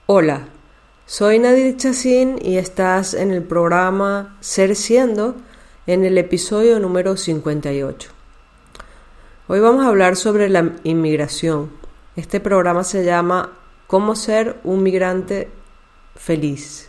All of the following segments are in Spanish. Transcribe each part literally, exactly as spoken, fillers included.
Hola, soy Nadir Chacín y estás en el programa Ser Siendo en el episodio número cincuenta y ocho. Hoy vamos a hablar sobre la inmigración. Este programa se llama ¿Cómo ser un migrante feliz?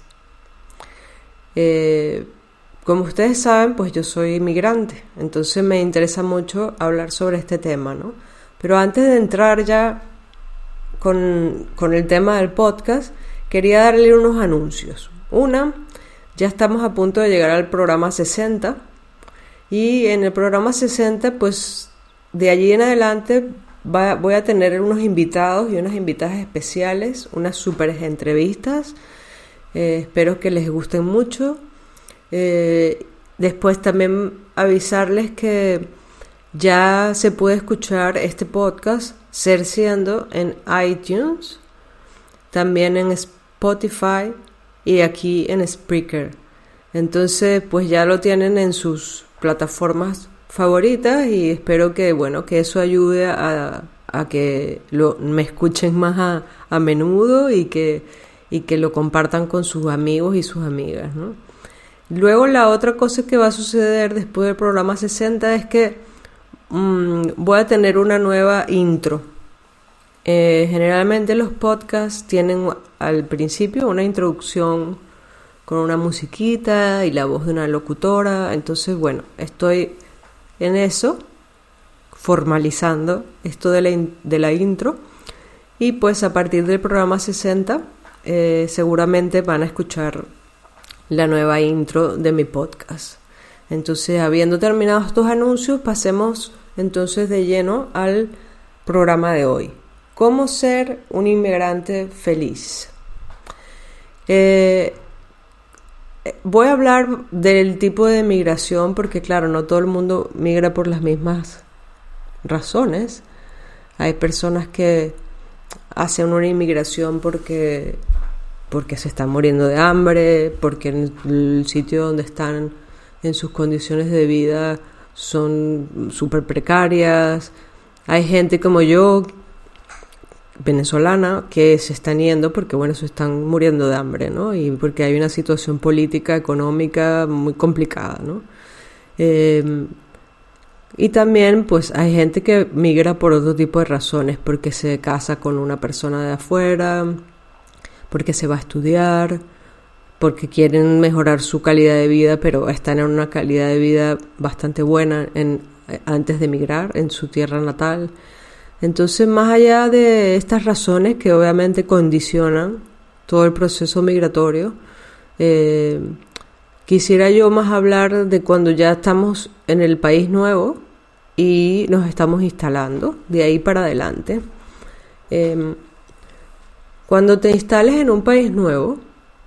Eh, como ustedes saben, pues yo soy inmigrante, entonces me interesa mucho hablar sobre este tema, ¿no? Pero antes de entrar ya con, con el tema del podcast, quería darle unos anuncios. Una, ya estamos a punto de llegar al programa sesenta y en el programa sesenta, pues de allí en adelante va, voy a tener unos invitados y unas invitadas especiales, unas super entrevistas. Eh, espero que les gusten mucho. Eh, después también avisarles que ya se puede escuchar este podcast Ser Siendo en iTunes, también en Spotify y aquí en Spreaker. Entonces pues ya lo tienen en sus plataformas favoritas y espero que bueno que eso ayude a, a que lo, me escuchen más a, a menudo y que, y que lo compartan con sus amigos y sus amigas, ¿no? Luego la otra cosa que va a suceder después del programa sesenta es que mmm, voy a tener una nueva intro. Eh, generalmente los podcasts tienen al principio una introducción con una musiquita y la voz de una locutora. Entonces, bueno, estoy en eso, formalizando esto de la, in- de la intro. Y pues a partir del programa sesenta eh, seguramente van a escuchar la nueva intro de mi podcast. Entonces, habiendo terminado estos anuncios, pasemos entonces de lleno al programa de hoy. ¿Cómo ser un inmigrante feliz? Eh, voy a hablar del tipo de migración porque, claro, no todo el mundo migra por las mismas razones. Hay personas que hacen una inmigración porque porque se están muriendo de hambre, porque en el sitio donde están en sus condiciones de vida son súper precarias. Hay gente como yo, venezolana, que se están yendo porque, bueno, se están muriendo de hambre, ¿no? Y porque hay una situación política, económica muy complicada, ¿no? Eh, y también, pues, hay gente que migra por otro tipo de razones, porque se casa con una persona de afuera, porque se va a estudiar, porque quieren mejorar su calidad de vida, pero están en una calidad de vida bastante buena en, antes de emigrar en su tierra natal. Entonces, más allá de estas razones que obviamente condicionan todo el proceso migratorio, eh, quisiera yo más hablar de cuando ya estamos en el país nuevo y nos estamos instalando, de ahí para adelante. Eh, Cuando te instales en un país nuevo,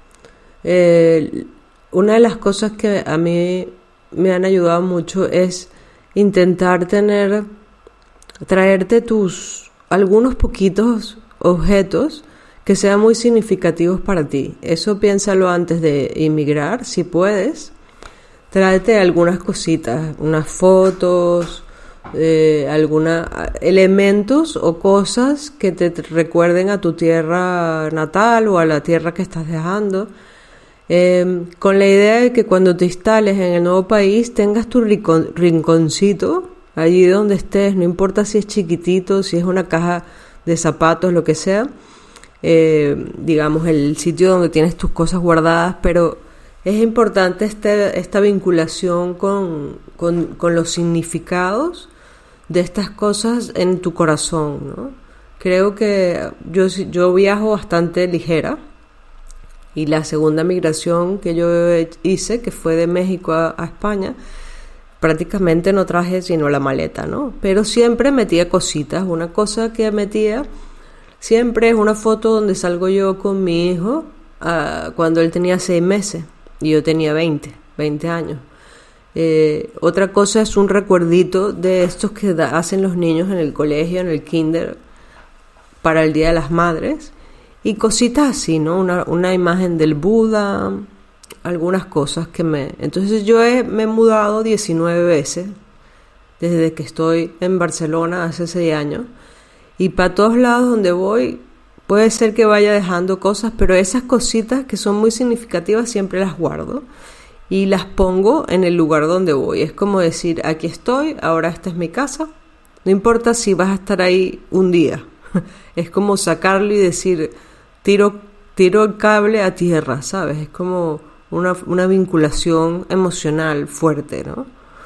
eh, una de las cosas que a mí me han ayudado mucho es intentar tener, traerte tus algunos poquitos objetos que sean muy significativos para ti. Eso piénsalo antes de inmigrar, si puedes. Tráete algunas cositas, unas fotos, Eh, algunos elementos o cosas que te recuerden a tu tierra natal o a la tierra que estás dejando, eh, con la idea de que cuando te instales en el nuevo país tengas tu rincon, rinconcito allí donde estés, no importa si es chiquitito, si es una caja de zapatos, lo que sea, eh, digamos el sitio donde tienes tus cosas guardadas, pero es importante este, esta vinculación con, con, con los significados de estas cosas en tu corazón, ¿no? Creo que yo, yo viajo bastante ligera y la segunda migración que yo hice, que fue de México a, a España, prácticamente no traje sino la maleta, ¿no? Pero siempre metía cositas. Una cosa que metía siempre es una foto donde salgo yo con mi hijo uh, cuando él tenía seis meses y yo tenía veinte, veinte años. Eh, otra cosa es un recuerdito de estos que da, hacen los niños en el colegio, en el kinder, para el Día de las Madres. Y cositas así, ¿no? Una, una imagen del Buda, algunas cosas que me... Entonces yo he, me he mudado diecinueve veces desde que estoy en Barcelona hace seis años. Y para todos lados donde voy Puede ser que vaya dejando cosas, pero esas cositas que son muy significativas siempre las guardo y las pongo en el lugar donde voy. Es como decir, aquí estoy, ahora esta es mi casa. No importa si vas a estar ahí un día. Es como sacarlo y decir, tiro, tiro el cable a tierra, ¿sabes? Es como una, una vinculación emocional fuerte, ¿no?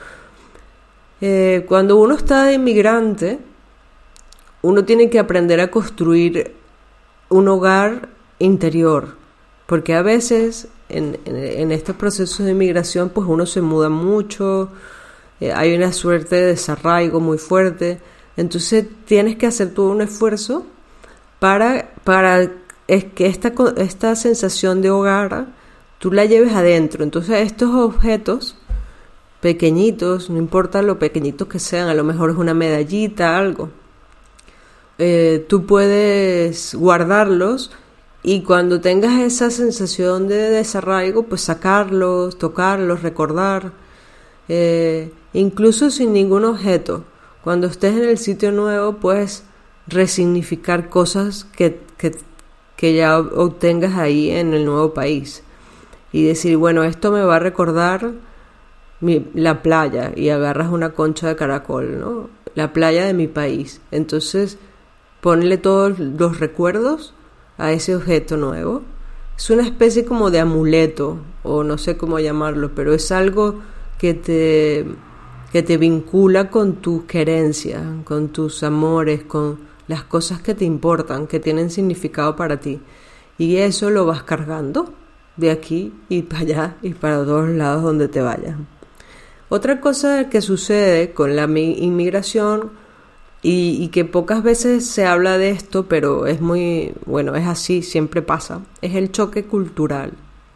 Eh, cuando uno está de inmigrante, uno tiene que aprender a construir un hogar interior, porque a veces en, en, en estos procesos de inmigración pues uno se muda mucho, eh, hay una suerte de desarraigo muy fuerte, entonces tienes que hacer todo un esfuerzo para, para es que esta, esta sensación de hogar tú la lleves adentro. Entonces estos objetos pequeñitos, no importa lo pequeñitos que sean, a lo mejor es una medallita, algo, Eh, tú puedes guardarlos y cuando tengas esa sensación de desarraigo, pues sacarlos, tocarlos, recordar, eh, incluso sin ningún objeto. Cuando estés en el sitio nuevo, puedes resignificar cosas que, que, que ya obtengas ahí en el nuevo país y decir, bueno, esto me va a recordar mi, la playa, y agarras una concha de caracol, ¿no? La playa de mi país. Entonces ponle todos los recuerdos a ese objeto nuevo. Es una especie como de amuleto, o no sé cómo llamarlo, pero es algo que te, que te vincula con tus querencias, con tus amores, con las cosas que te importan, que tienen significado para ti. Y eso lo vas cargando de aquí y para allá y para todos lados donde te vayas. Otra cosa que sucede con la inmigración, Y, y que pocas veces se habla de esto, pero es muy, bueno, es así, siempre pasa, es el choque cultural.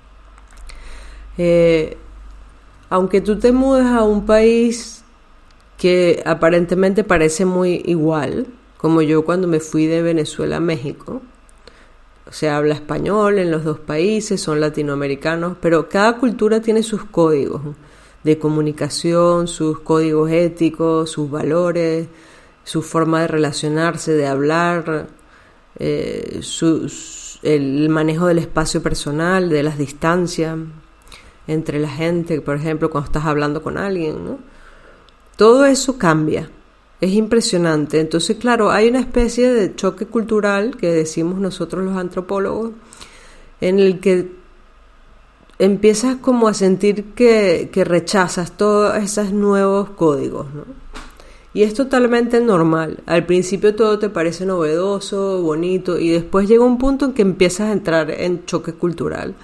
Eh, aunque tú te mudes a un país que aparentemente parece muy igual, como yo cuando me fui de Venezuela a México, se habla español en los dos países, son latinoamericanos, pero cada cultura tiene sus códigos de comunicación, sus códigos éticos, sus valores, su forma de relacionarse, de hablar, eh, su, el manejo del espacio personal, de las distancias entre la gente, por ejemplo, cuando estás hablando con alguien, ¿no? Todo eso cambia, es impresionante. Entonces, claro, hay una especie de choque cultural que decimos nosotros los antropólogos, en el que empiezas como a sentir que, que rechazas todos esos nuevos códigos, ¿no? Y es totalmente normal. Al principio todo te parece novedoso, bonito, y después llega un punto en que empiezas a entrar en choque cultural.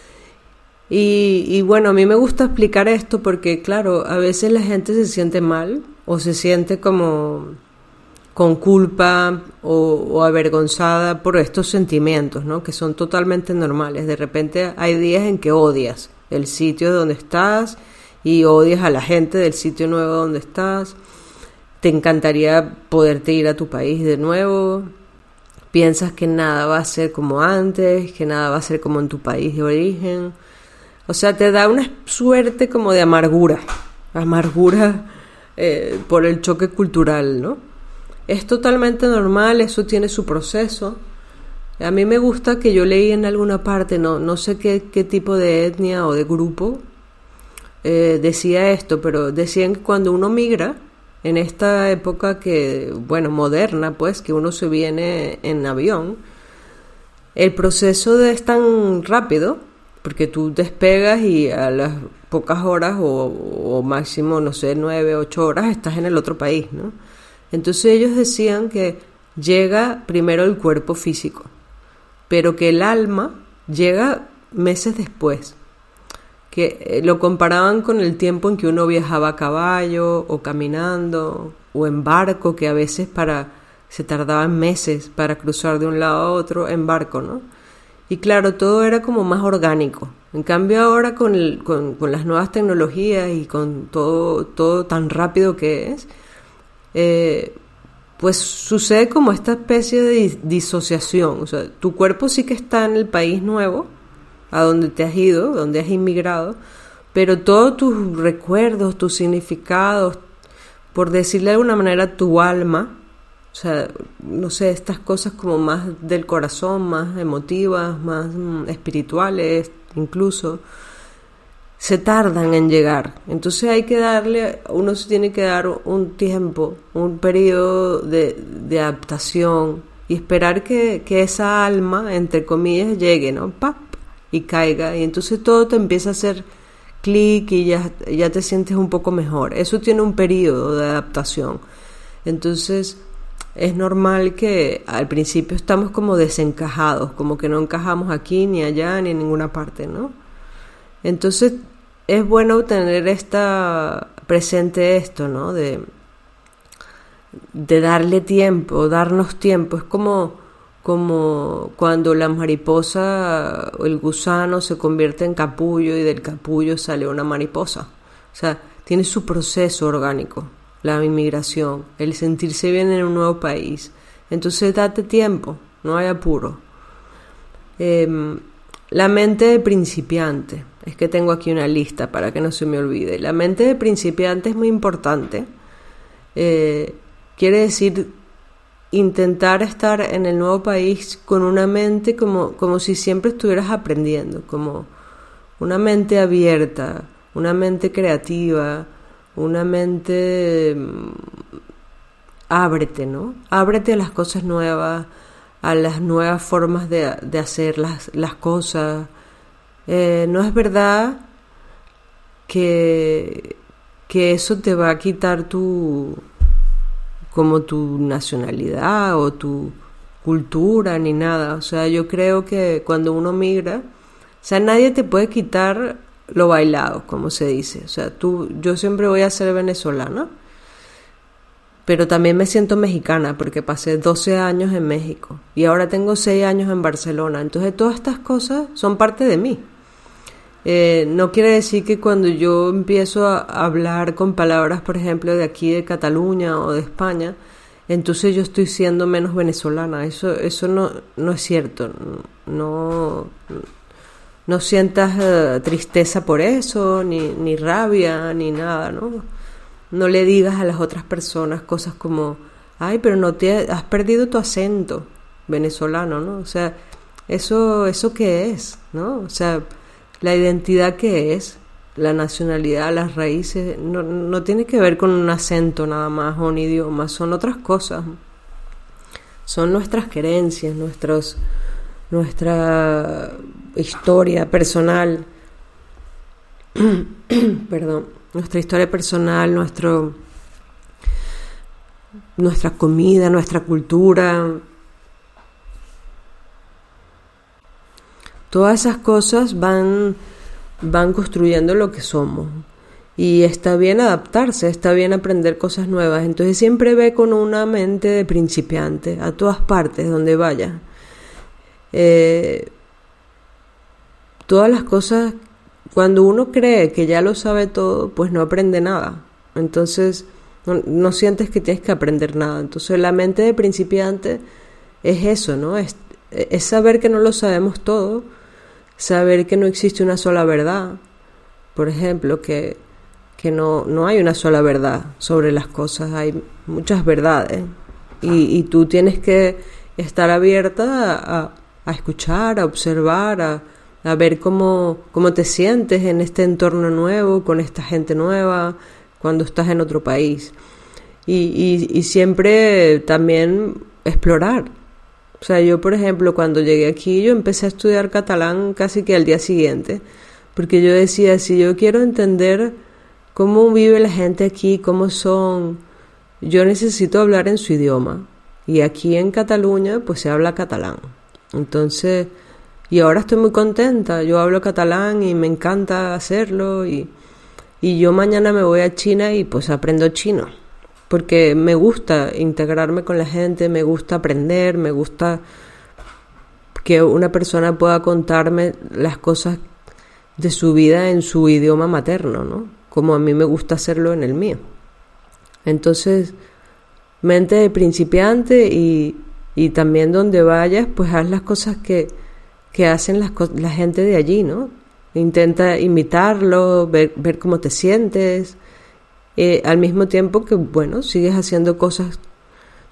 Y, y bueno, a mí me gusta explicar esto porque, claro, a veces la gente se siente mal o se siente como con culpa o, o avergonzada por estos sentimientos, ¿no? Que son totalmente normales. De repente hay días en que odias el sitio donde estás y odias a la gente del sitio nuevo donde estás. Te encantaría poderte ir a tu país de nuevo. Piensas que nada va a ser como antes, que nada va a ser como en tu país de origen. O sea, te da una suerte como de amargura, amargura eh, por el choque cultural, ¿no? Es totalmente normal, eso tiene su proceso. A mí me gusta que yo leí en alguna parte, no, no sé qué, qué tipo de etnia o de grupo eh, decía esto, pero decían que cuando uno migra, en esta época que, bueno, moderna, pues, que uno se viene en avión, el proceso de, es tan rápido, porque tú despegas y a las pocas horas o, o máximo, no sé, nueve, ocho horas estás en el otro país, ¿no? Entonces ellos decían que llega primero el cuerpo físico, pero que el alma llega meses después, que lo comparaban con el tiempo en que uno viajaba a caballo o caminando o en barco, que a veces para se tardaban meses para cruzar de un lado a otro en barco, ¿no? Y claro, todo era como más orgánico. En cambio ahora con, el, con, con las nuevas tecnologías y con todo, todo tan rápido que es, eh, pues sucede como esta especie de disociación. O sea, tu cuerpo sí que está en el país nuevo, a donde te has ido, donde has inmigrado, pero todos tus recuerdos, tus significados, por decirle de alguna manera, tu alma, O sea, no sé, estas cosas como más del corazón, más emotivas, más mm, espirituales, incluso, se tardan en llegar. Entonces hay que darle, uno se tiene que dar un tiempo, un periodo de, de adaptación y esperar que, que esa alma, entre comillas, llegue, ¿no? ¡Pap! Y caiga. Y entonces todo te empieza a hacer clic y ya, ya te sientes un poco mejor. Eso tiene un periodo de adaptación. Entonces es normal que al principio estamos como desencajados, como que no encajamos aquí, ni allá, ni en ninguna parte, ¿no? Entonces es bueno tener esta presente esto, ¿no? De, de darle tiempo, darnos tiempo. Es como, como cuando la mariposa o el gusano se convierte en capullo y del capullo sale una mariposa. O sea, tiene su proceso orgánico, la inmigración, el sentirse bien en un nuevo país. Entonces date tiempo, no hay apuro. Eh, la mente de principiante, es que tengo aquí una lista para que no se me olvide. La mente de principiante es muy importante. Eh, quiere decir intentar estar en el nuevo país con una mente como, como si siempre estuvieras aprendiendo, como una mente abierta, una mente creativa, una mente... Ábrete, ¿no? Ábrete a las cosas nuevas, a las nuevas formas de, de hacer las, las cosas. Eh, no es verdad que, que eso te va a quitar tu... como tu nacionalidad o tu cultura ni nada. O sea, yo creo que cuando uno migra, o sea, nadie te puede quitar lo bailado, como se dice. O sea, tú, yo siempre voy a ser venezolana, pero también me siento mexicana porque pasé doce años en México y ahora tengo seis años en Barcelona. Entonces todas estas cosas son parte de mí. Eh, no quiere decir que cuando yo empiezo a hablar con palabras, por ejemplo, de aquí de Cataluña o de España, entonces yo estoy siendo menos venezolana. Eso, eso no, no es cierto. No, no sientas uh, tristeza por eso, ni, ni rabia, ni nada, ¿no? No le digas a las otras personas cosas como, ay, pero no te has perdido tu acento venezolano, ¿no? O sea, eso, eso qué es, ¿no? O sea, la identidad que es, la nacionalidad, las raíces, no, no tiene que ver con un acento nada más o un idioma, son otras cosas. Son nuestras creencias, nuestros, nuestra historia personal, perdón, nuestra historia personal, nuestro, nuestra comida, nuestra cultura. Todas esas cosas van, van construyendo lo que somos. Y está bien adaptarse, está bien aprender cosas nuevas. Entonces siempre ve con una mente de principiante a todas partes donde vaya. Eh, todas las cosas, cuando uno cree que ya lo sabe todo, pues no aprende nada. Entonces no, no sientes que tienes que aprender nada. Entonces la mente de principiante es eso, ¿no? Es, es saber que no lo sabemos todo, saber que no existe una sola verdad. Por ejemplo, que, que no, no hay una sola verdad sobre las cosas, hay muchas verdades. Y, y tú tienes que estar abierta a, a escuchar, a observar, a, a ver cómo, cómo te sientes en este entorno nuevo, con esta gente nueva, cuando estás en otro país. Y, y, y siempre también explorar. O sea, yo, por ejemplo, cuando llegué aquí, yo empecé a estudiar catalán casi que al día siguiente, porque yo decía, si yo quiero entender cómo vive la gente aquí, cómo son, yo necesito hablar en su idioma. Y aquí en Cataluña, pues se habla catalán. Entonces, y ahora estoy muy contenta, yo hablo catalán y me encanta hacerlo, y, y yo mañana me voy a China y pues aprendo chino. Porque me gusta integrarme con la gente, me gusta aprender, me gusta que una persona pueda contarme las cosas de su vida en su idioma materno, ¿no? Como a mí me gusta hacerlo en el mío. Entonces, mente de principiante y, y también donde vayas, pues haz las cosas que, que hacen las, la gente de allí, ¿no? Intenta imitarlo, ver, ver cómo te sientes. Eh, al mismo tiempo que, bueno, sigues haciendo cosas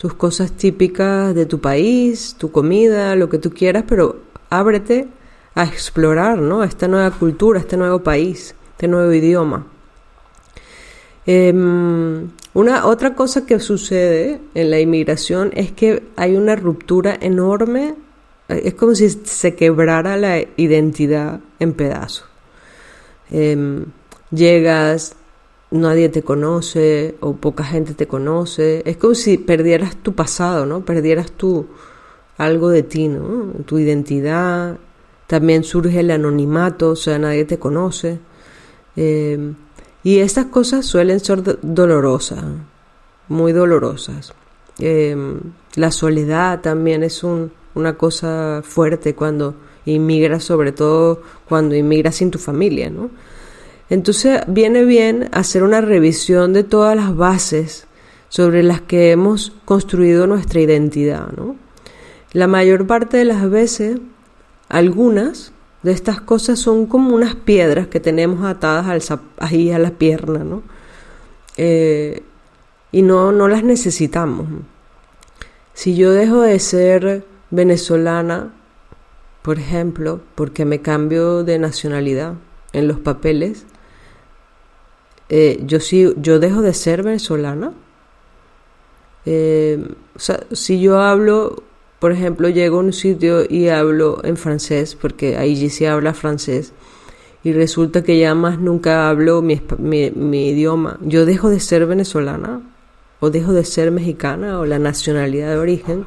tus cosas típicas de tu país, tu comida, lo que tú quieras, pero ábrete a explorar, ¿no? Esta nueva cultura, este nuevo país, este nuevo idioma. Eh, una otra cosa que sucede en la inmigración es que hay una ruptura enorme, es como si se quebrara la identidad en pedazos. Eh, llegas, nadie te conoce o poca gente te conoce, es como si perdieras tu pasado, ¿no? Perdieras tu algo de ti, ¿no? Tu identidad. También surge el anonimato, o sea, nadie te conoce. Eh, y estas cosas suelen ser do- dolorosas, muy dolorosas. Eh, la soledad también es un, una cosa fuerte cuando inmigras, sobre todo cuando inmigras sin tu familia, ¿no? Entonces viene bien hacer una revisión de todas las bases sobre las que hemos construido nuestra identidad, ¿no? La mayor parte de las veces, algunas de estas cosas son como unas piedras que tenemos atadas al zap- ahí a la pierna, ¿no? Eh, y no, no las necesitamos. Si yo dejo de ser venezolana, por ejemplo, porque me cambio de nacionalidad en los papeles, eh, yo sí, yo dejo de ser venezolana. Eh, o sea, si yo hablo, por ejemplo, llego a un sitio y hablo en francés, porque ahí sí habla francés, y resulta que ya más nunca hablo mi, mi, mi idioma, yo dejo de ser venezolana, o dejo de ser mexicana, o la nacionalidad de origen.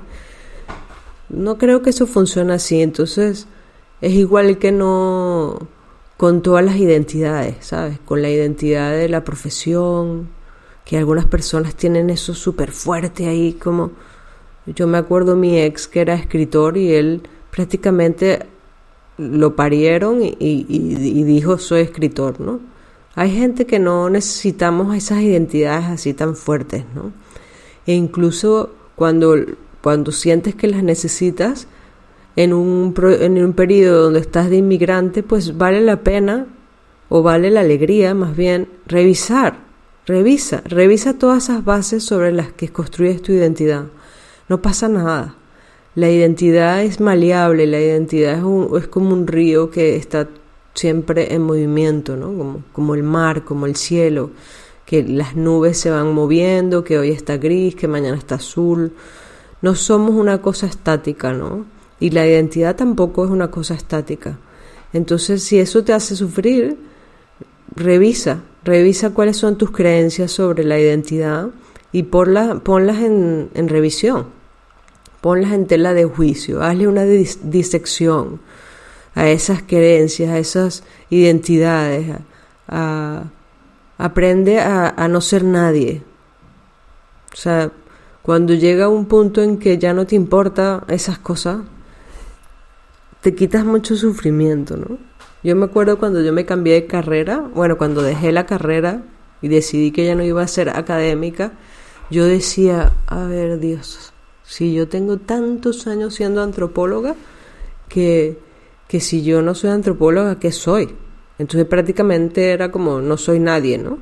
No creo que eso funcione así. Entonces es igual que no con todas las identidades, ¿sabes? Con la identidad de la profesión, que algunas personas tienen eso súper fuerte ahí, como yo me acuerdo mi ex que era escritor y él prácticamente lo parieron y, y, y dijo soy escritor, ¿no? Hay gente que no necesitamos esas identidades así tan fuertes, ¿no? E incluso cuando, cuando sientes que las necesitas en un, en un periodo donde estás de inmigrante, pues vale la pena o vale la alegría más bien revisar, revisa, revisa todas esas bases sobre las que construyes tu identidad. No pasa nada. La identidad es maleable, la identidad es, un, es como un río que está siempre en movimiento, ¿no? Como, como el mar, como el cielo, que las nubes se van moviendo, que hoy está gris, que mañana está azul. No somos una cosa estática, ¿no? Y la identidad tampoco es una cosa estática. Entonces, si eso te hace sufrir, revisa, revisa cuáles son tus creencias sobre la identidad y ponla, ponlas en, en revisión. Ponlas en tela de juicio, hazle una dis- disección a esas creencias, a esas identidades, a, a, aprende a, a no ser nadie. O sea, cuando llega un punto en que ya no te importa esas cosas, te quitas mucho sufrimiento, ¿no? Yo me acuerdo cuando yo me cambié de carrera, bueno, cuando dejé la carrera y decidí que ya no iba a ser académica, yo decía, a ver, Dios, si yo tengo tantos años siendo antropóloga, que, que si yo no soy antropóloga, ¿qué soy? Entonces prácticamente era como, no soy nadie, ¿no?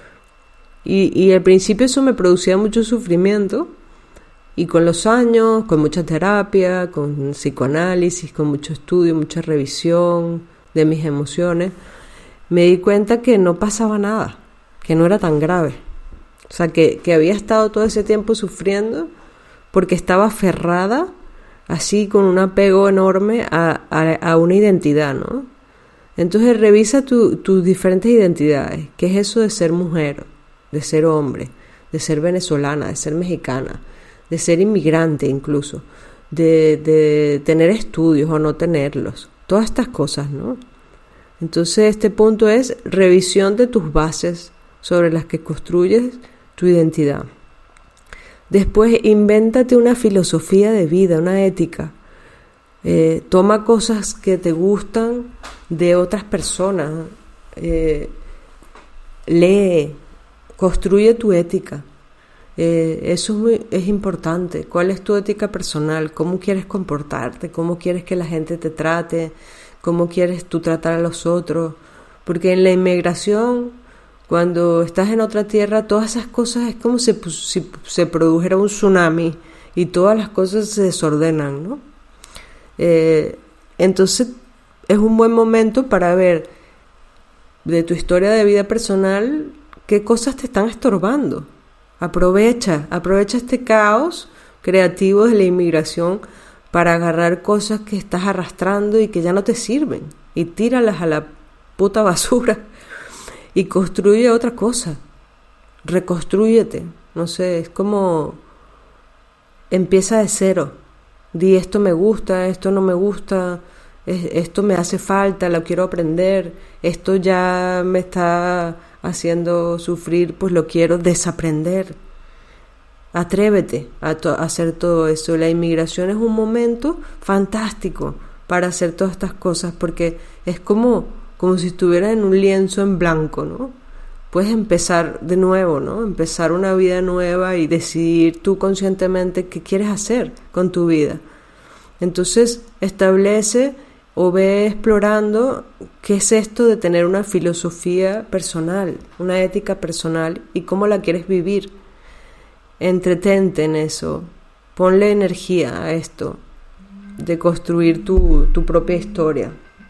Y, y al principio eso me producía mucho sufrimiento, y con los años, con mucha terapia, con psicoanálisis, con mucho estudio, mucha revisión de mis emociones, me di cuenta que no pasaba nada, que no era tan grave. O sea, que, que había estado todo ese tiempo sufriendo porque estaba aferrada, así con un apego enorme a, a, a una identidad, ¿no? Entonces revisa tu, tus diferentes identidades. ¿Qué es eso de ser mujer, de ser hombre, de ser venezolana, de ser mexicana, de ser inmigrante incluso, de, de tener estudios o no tenerlos? Todas estas cosas, ¿no? Entonces este punto es revisión de tus bases sobre las que construyes tu identidad. Después, invéntate una filosofía de vida, una ética. Eh, toma cosas que te gustan de otras personas. Eh, lee, construye tu ética. Eh, eso es, muy, es importante. ¿Cuál es tu ética personal? ¿Cómo quieres comportarte? ¿Cómo quieres que la gente te trate? ¿Cómo quieres tú tratar a los otros? Porque en la inmigración, cuando estás en otra tierra, todas esas cosas es como si, si se produjera un tsunami y todas las cosas se desordenan, ¿no? Eh, entonces es un buen momento para ver de tu historia de vida personal qué cosas te están estorbando. Aprovecha, aprovecha este caos creativo de la inmigración para agarrar cosas que estás arrastrando y que ya no te sirven y tíralas a la puta basura y construye otra cosa. Reconstrúyete. No sé, es como empieza de cero. Di esto me gusta, esto no me gusta, esto me hace falta, lo quiero aprender, esto ya me está haciendo sufrir, pues lo quiero desaprender. Atrévete a, to- a hacer todo eso. La inmigración es un momento fantástico para hacer todas estas cosas porque es como, como si estuvieras en un lienzo en blanco, ¿no? Puedes empezar de nuevo, ¿no? Empezar una vida nueva y decidir tú conscientemente qué quieres hacer con tu vida. Entonces establece o ve explorando qué es esto de tener una filosofía personal, una ética personal y cómo la quieres vivir. Entretente en eso, ponle energía a esto, de construir tu, tu propia historia.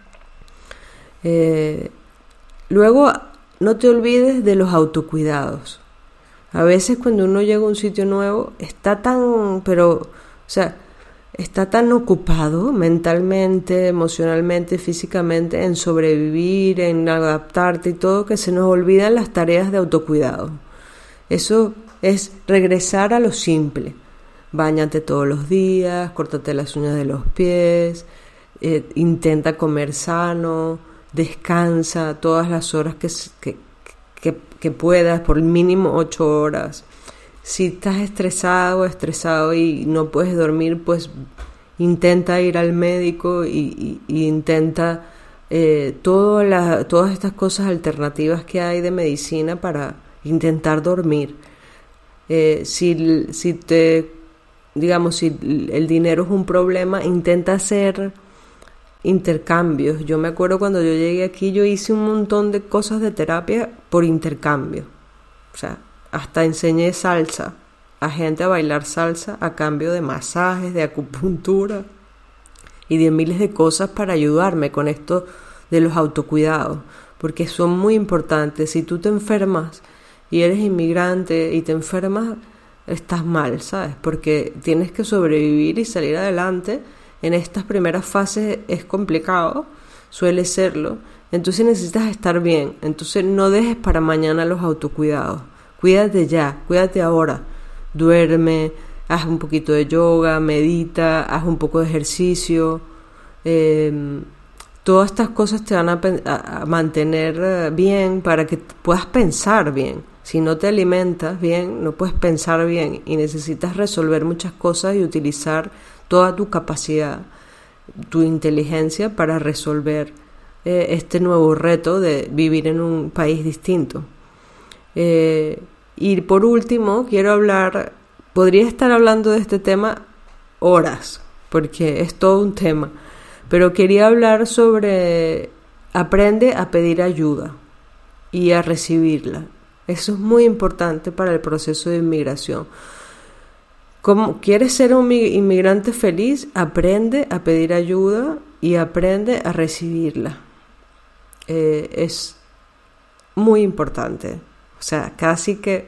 Eh, luego, no te olvides de los autocuidados. A veces cuando uno llega a un sitio nuevo, está tan, pero, o sea, está tan ocupado mentalmente, emocionalmente, físicamente, en sobrevivir, en adaptarte y todo, que se nos olvidan las tareas de autocuidado. Eso es regresar a lo simple. Báñate todos los días, córtate las uñas de los pies, eh, intenta comer sano, descansa todas las horas que, que, que, que puedas, por mínimo ocho horas. Si estás estresado o estresado y no puedes dormir, pues intenta ir al médico y, y, y intenta eh, todo la, todas estas cosas alternativas que hay de medicina para intentar dormir. Eh, si, si te, digamos, si el dinero es un problema, intenta hacer intercambios. Yo me acuerdo cuando yo llegué aquí, yo hice un montón de cosas de terapia por intercambio. O sea, hasta enseñé salsa a gente a bailar salsa a cambio de masajes, de acupuntura y de miles de cosas para ayudarme con esto de los autocuidados, porque son muy importantes. Si tú te enfermas y eres inmigrante y te enfermas, estás mal, ¿sabes? Porque tienes que sobrevivir y salir adelante. En estas primeras fases es complicado, suele serlo, entonces necesitas estar bien. Entonces no dejes para mañana los autocuidados. Cuídate ya, cuídate ahora. Duerme, haz un poquito de yoga, medita, haz un poco de ejercicio. Eh, todas estas cosas te van a, a mantener bien para que puedas pensar bien. Si no te alimentas bien, no puedes pensar bien y necesitas resolver muchas cosas y utilizar toda tu capacidad, tu inteligencia para resolver eh, este nuevo reto de vivir en un país distinto. Eh, y por último, quiero hablar, podría estar hablando de este tema horas, porque es todo un tema, pero quería hablar sobre aprende a pedir ayuda y a recibirla. Eso es muy importante para el proceso de inmigración. ¿Cómo quieres ser un inmigrante feliz? Aprende a pedir ayuda y aprende a recibirla. Eh, es muy importante. O sea, casi que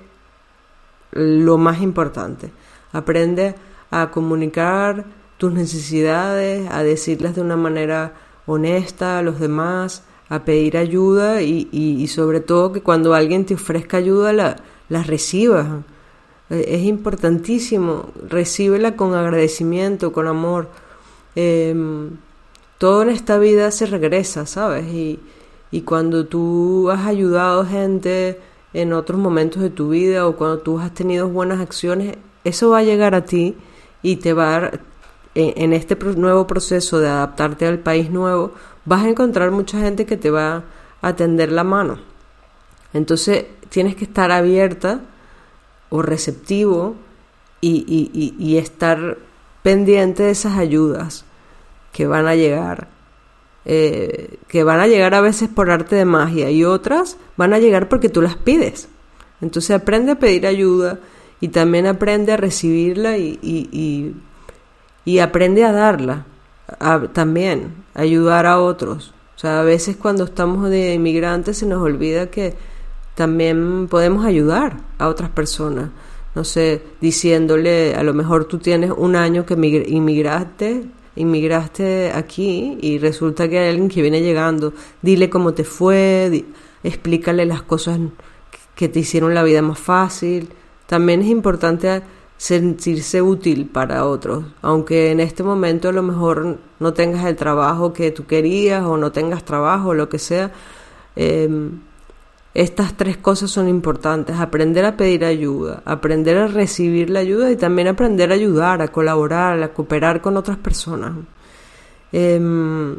lo más importante. Aprende a comunicar tus necesidades, a decirlas de una manera honesta a los demás, a pedir ayuda y, y, y sobre todo que cuando alguien te ofrezca ayuda la, la recibas. Es importantísimo, recíbela con agradecimiento, con amor. Eh, todo en esta vida se regresa, ¿sabes? Y, y cuando tú has ayudado a gente en otros momentos de tu vida o cuando tú has tenido buenas acciones, eso va a llegar a ti y te va a dar, en, en este nuevo proceso de adaptarte al país nuevo, vas a encontrar mucha gente que te va a tender la mano. Entonces tienes que estar abierta o receptivo y, y, y, y estar pendiente de esas ayudas que van a llegar, eh, que van a llegar a veces por arte de magia y otras van a llegar porque tú las pides. Entonces aprende a pedir ayuda y también aprende a recibirla y, y, y, y aprende a darla, a, también, ayudar a otros. O sea, a veces cuando estamos de inmigrantes se nos olvida que también podemos ayudar a otras personas. No sé, diciéndole, a lo mejor tú tienes un año que inmigraste, inmigraste aquí y resulta que hay alguien que viene llegando. Dile cómo te fue, di, explícale las cosas que te hicieron la vida más fácil. También es importante sentirse útil para otros, aunque en este momento a lo mejor no tengas el trabajo que tú querías o no tengas trabajo o lo que sea. Eh, estas tres cosas son importantes: aprender a pedir ayuda, aprender a recibir la ayuda y también aprender a ayudar, a colaborar, a cooperar con otras personas. Eh,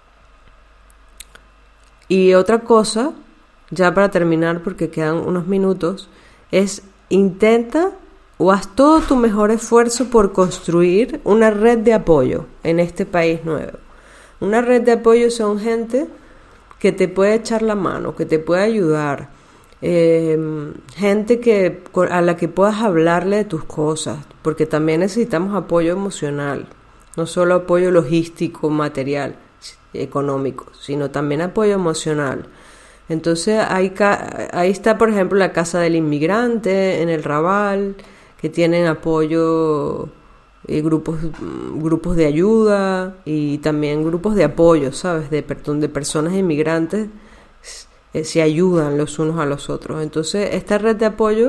y otra cosa, ya para terminar porque quedan unos minutos, es intenta o haz todo tu mejor esfuerzo por construir una red de apoyo en este país nuevo. Una red de apoyo son gente que te puede echar la mano, que te puede ayudar, eh, gente que a la que puedas hablarle de tus cosas, porque también necesitamos apoyo emocional, no solo apoyo logístico, material, económico, sino también apoyo emocional. Entonces ahí, ahí está, por ejemplo, la Casa del Inmigrante en el Raval, que tienen apoyo, eh, grupos grupos de ayuda y también grupos de apoyo, ¿sabes? De, donde personas inmigrantes eh, se ayudan los unos a los otros. Entonces esta red de apoyo,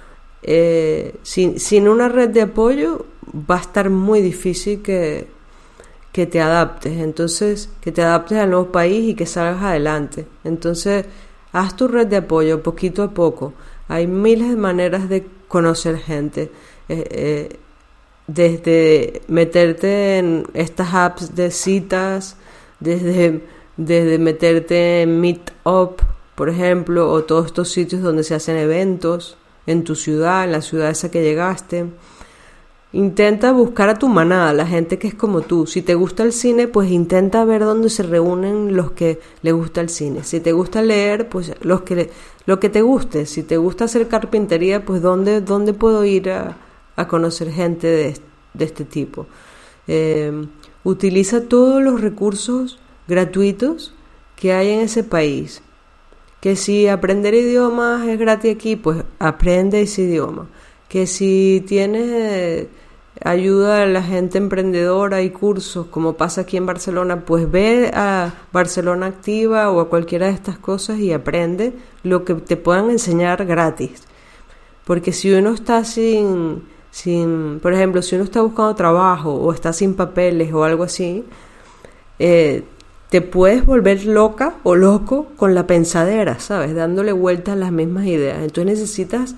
eh, sin, sin una red de apoyo va a estar muy difícil que, que te adaptes, entonces que te adaptes al nuevo país y que salgas adelante. Entonces haz tu red de apoyo poquito a poco. Hay miles de maneras de conocer gente, eh, eh, desde meterte en estas apps de citas, desde, desde meterte en Meetup, por ejemplo, o todos estos sitios donde se hacen eventos en tu ciudad, en la ciudad esa que llegaste. Intenta buscar a tu manada, la gente que es como tú. Si te gusta el cine, pues intenta ver dónde se reúnen los que les gusta el cine. Si te gusta leer, pues los que lo que te guste. Si te gusta hacer carpintería, pues dónde dónde puedo ir a, a conocer gente de, de este tipo. Eh, utiliza todos los recursos gratuitos que hay en ese país. Que si aprender idiomas es gratis aquí, pues aprende ese idioma. Que si tienes eh, ayuda a la gente emprendedora y cursos, como pasa aquí en Barcelona, pues ve a Barcelona Activa o a cualquiera de estas cosas y aprende lo que te puedan enseñar gratis. Porque si uno está sin, sin, por ejemplo, si uno está buscando trabajo o está sin papeles o algo así, eh, te puedes volver loca o loco con la pensadera, ¿sabes? Dándole vueltas a las mismas ideas. Entonces necesitas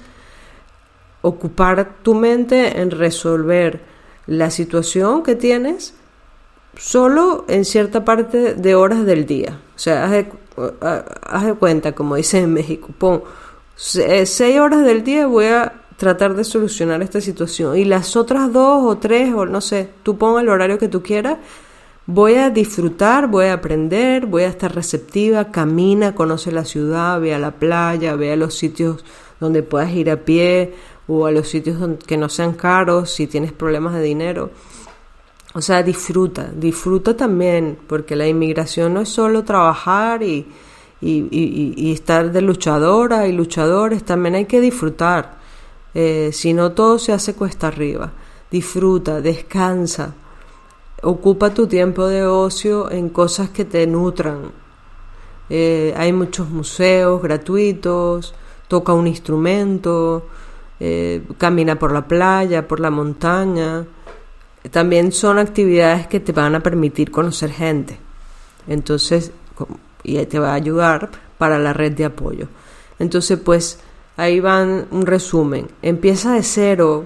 ocupar tu mente en resolver la situación que tienes solo en cierta parte de horas del día. O sea, haz de, haz de cuenta, como dicen en México, pon seis horas del día voy a tratar de solucionar esta situación y las otras dos o tres, o no sé, tú pon el horario que tú quieras, voy a disfrutar, voy a aprender, voy a estar receptiva, camina, conoce la ciudad, ve a la playa, ve a los sitios donde puedas ir a pie o a los sitios donde, que no sean caros si tienes problemas de dinero. O sea, disfruta, disfruta también, porque la inmigración no es solo trabajar y, y, y, y estar de luchadora y luchadores, también hay que disfrutar, eh, si no todo se hace cuesta arriba. Disfruta, descansa, ocupa tu tiempo de ocio en cosas que te nutran. Eh, hay muchos museos gratuitos, toca un instrumento, eh, camina por la playa, por la montaña. También son actividades que te van a permitir conocer gente. Entonces, y te va a ayudar para la red de apoyo. Entonces, pues, ahí van un resumen. Empieza de cero,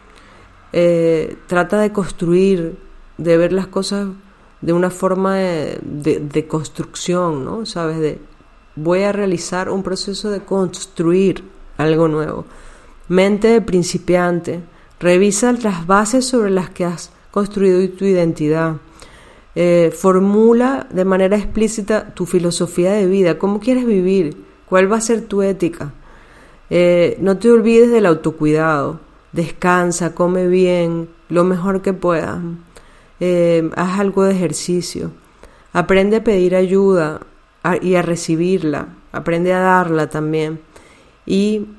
eh, trata de construir, de ver las cosas de una forma de, de, de construcción, ¿no? ¿Sabes? De, voy a realizar un proceso de construir algo nuevo. Mente de principiante. Revisa las bases sobre las que has construido tu identidad. Eh, formula de manera explícita tu filosofía de vida. ¿Cómo quieres vivir? ¿Cuál va a ser tu ética? Eh, no te olvides del autocuidado. descansa, come bien, lo mejor que puedas, eh, haz algo de ejercicio, aprende a pedir ayuda a, y a recibirla, aprende a darla también, y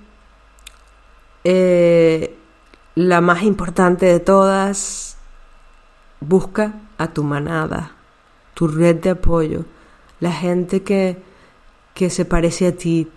eh, la más importante de todas, busca a tu manada, tu red de apoyo, la gente que, que se parece a ti,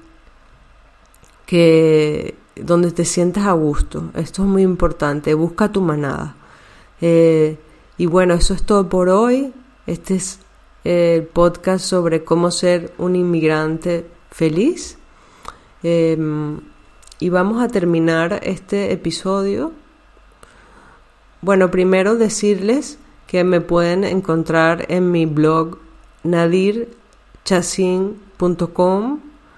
que donde te sientas a gusto. Esto es muy importante, busca tu manada. Eh, y bueno, eso es todo por hoy. Este es el podcast sobre cómo ser un inmigrante feliz. Eh, y vamos a terminar este episodio. Bueno, primero decirles que me pueden encontrar en mi blog nadir chacín punto com.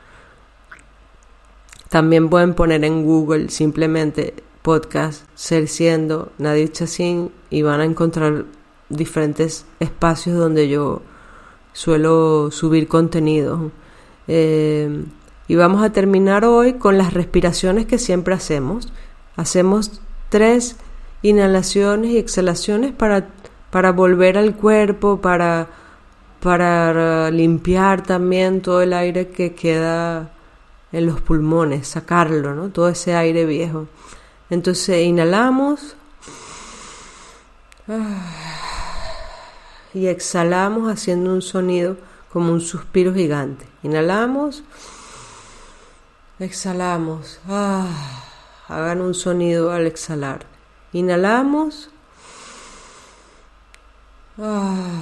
También pueden poner en Google simplemente podcast Ser Siendo Nadir Chacín y van a encontrar diferentes espacios donde yo suelo subir contenido. Eh, y vamos a terminar hoy con las respiraciones que siempre hacemos. Hacemos tres inhalaciones y exhalaciones para, para volver al cuerpo, para, para limpiar también todo el aire que queda en los pulmones, sacarlo, ¿no? Todo ese aire viejo. Entonces inhalamos y exhalamos haciendo un sonido como un suspiro gigante. Inhalamos, exhalamos. Ah, hagan un sonido al exhalar. Inhalamos. Ah.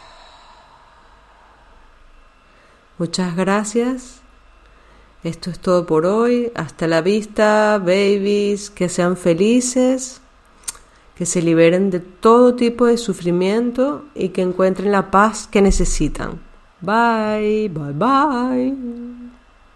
Muchas gracias. Esto es todo por hoy. Hasta la vista, babies. Que sean felices, que se liberen de todo tipo de sufrimiento y que encuentren la paz que necesitan. Bye, bye, bye.